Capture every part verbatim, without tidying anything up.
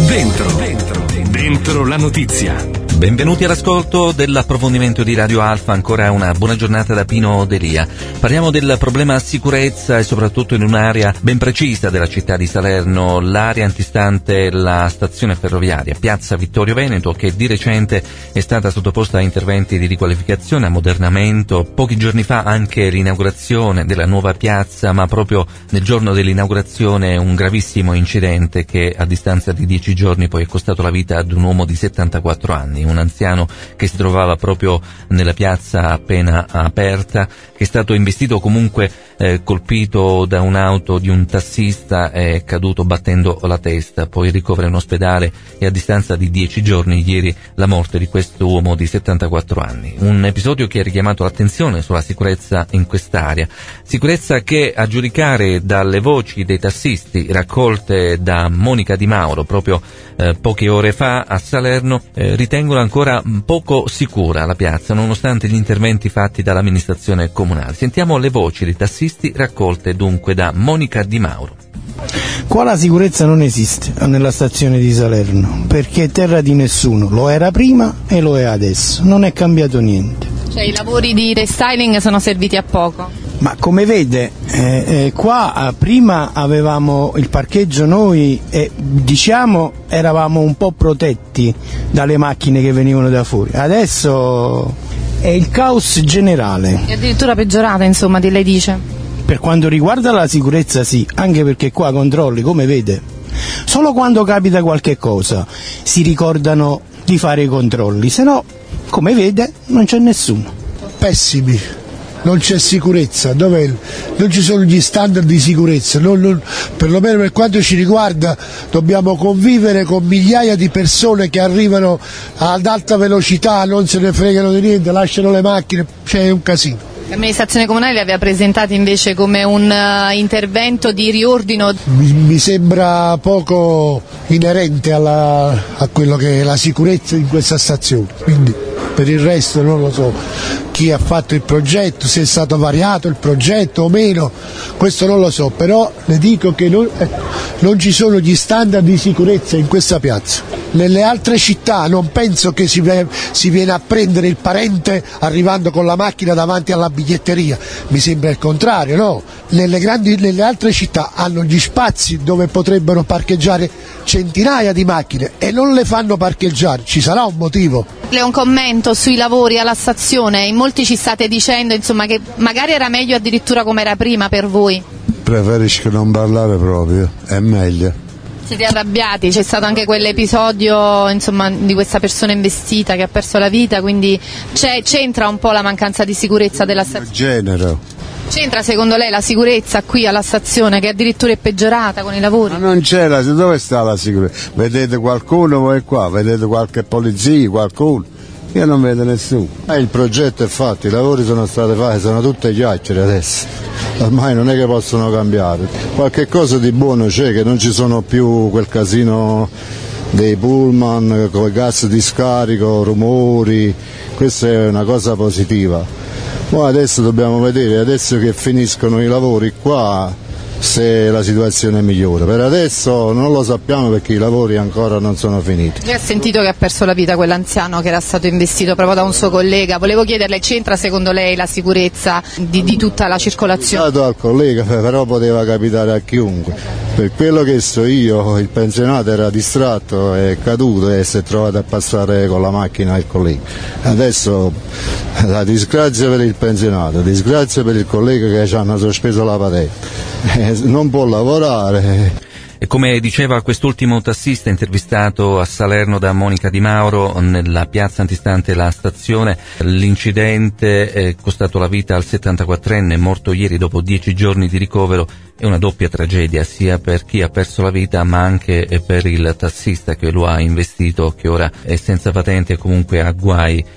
Dentro, dentro, dentro la notizia. Benvenuti all'ascolto dell'approfondimento di Radio Alfa, ancora una buona giornata da Pino Delia. Parliamo del problema sicurezza e soprattutto in un'area ben precisa della città di Salerno, l'area antistante la stazione ferroviaria, piazza Vittorio Veneto, che di recente è stata sottoposta a interventi di riqualificazione, ammodernamento. Pochi giorni fa anche l'inaugurazione della nuova piazza, ma proprio nel giorno dell'inaugurazione un gravissimo incidente che a distanza di dieci giorni poi è costato la vita ad un uomo di settantaquattro anni. Un anziano che si trovava proprio nella piazza appena aperta, che è stato investito, comunque eh, colpito da un'auto di un tassista, è caduto battendo la testa, poi ricovera in ospedale e a distanza di dieci giorni ieri la morte di questo uomo di settantaquattro anni. Un episodio che ha richiamato l'attenzione sulla sicurezza in quest'area, sicurezza che, a giudicare dalle voci dei tassisti raccolte da Monica Di Mauro proprio eh, poche ore fa a Salerno, eh, ritengono ancora poco sicura la piazza nonostante gli interventi fatti dall'amministrazione comunale. Sentiamo le voci dei tassisti raccolte dunque da Monica Di Mauro. Qua la sicurezza non esiste nella stazione di Salerno, perché è terra di nessuno, lo era prima e lo è adesso, non è cambiato niente. Cioè i lavori di restyling sono serviti a poco? Ma come vede, eh, eh, qua eh, prima avevamo il parcheggio noi e diciamo eravamo un po' protetti dalle macchine che venivano da fuori, adesso è il caos generale. È addirittura peggiorata, insomma, di lei dice? Per quanto riguarda la sicurezza sì, anche perché qua controlli, come vede, solo quando capita qualche cosa si ricordano di fare i controlli, se no, come vede, non c'è nessuno. Pessimi. Non c'è sicurezza, dov'è? Non ci sono gli standard di sicurezza, non, non, perlomeno per quanto ci riguarda dobbiamo convivere con migliaia di persone che arrivano ad alta velocità, non se ne fregano di niente, lasciano le macchine, c'è un casino. L'amministrazione comunale li aveva presentati invece come un uh, intervento di riordino. Mi, mi sembra poco inerente alla, a quello che è la sicurezza in questa stazione, quindi per il resto non lo so chi ha fatto il progetto, se è stato variato il progetto o meno, questo non lo so, però le dico che non, eh, non ci sono gli standard di sicurezza in questa piazza. Nelle altre città non penso che si, si viene a prendere il parente arrivando con la macchina davanti alla biglietteria, mi sembra il contrario, no? Nelle, grandi, nelle altre città hanno gli spazi dove potrebbero parcheggiare centinaia di macchine e non le fanno parcheggiare, ci sarà un motivo. Le un commento sui lavori alla stazione, in molti ci state dicendo insomma che magari era meglio addirittura come era prima per voi. Preferisco non parlare proprio, è meglio. Siete arrabbiati, c'è stato anche quell'episodio insomma di questa persona investita che ha perso la vita, quindi c'è, c'entra un po' la mancanza di sicurezza della stazione? Genero. C'entra secondo lei la sicurezza qui alla stazione che addirittura è peggiorata con i lavori? Ma non c'è, la, dove sta la sicurezza? Vedete qualcuno voi qua? Vedete qualche polizia, qualcuno? Io non vedo nessuno. Eh, il progetto è fatto, i lavori sono stati fatti, sono tutte chiacchiere adesso. Ormai non è che possono cambiare. Qualche cosa di buono c'è, che non ci sono più quel casino dei pullman con i gas di scarico, rumori, questa è una cosa positiva. Ma adesso dobbiamo vedere, adesso che finiscono i lavori qua, se la situazione è migliore. Per adesso non lo sappiamo perché i lavori ancora non sono finiti. Lei ha sentito che ha perso la vita quell'anziano che era stato investito proprio da un suo collega, volevo chiederle, c'entra secondo lei la sicurezza di, di tutta la circolazione? Ho al collega, però poteva capitare a chiunque. Per quello che so io, il pensionato era distratto, è caduto e si è trovato a passare con la macchina il collega. Adesso la disgrazia per il pensionato, disgrazia per il collega che ci hanno sospeso la patente. Non può lavorare. E come diceva quest'ultimo tassista intervistato a Salerno da Monica Di Mauro nella piazza antistante la stazione, l'incidente è costato la vita al settantaquattrenne morto ieri dopo dieci giorni di ricovero. È una doppia tragedia sia per chi ha perso la vita ma anche per il tassista che lo ha investito, che ora è senza patente e comunque ha guai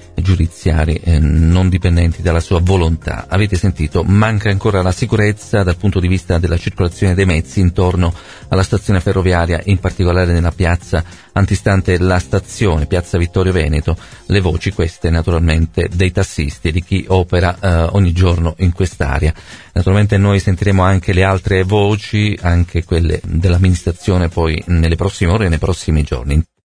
giudiziari eh, non dipendenti dalla sua volontà. Avete sentito, manca ancora la sicurezza dal punto di vista della circolazione dei mezzi intorno alla stazione ferroviaria, in particolare nella piazza antistante la stazione, piazza Vittorio Veneto. Le voci queste naturalmente dei tassisti e di chi opera eh, ogni giorno in quest'area. Naturalmente noi sentiremo anche le altre voci, anche quelle dell'amministrazione poi nelle prossime ore e nei prossimi giorni.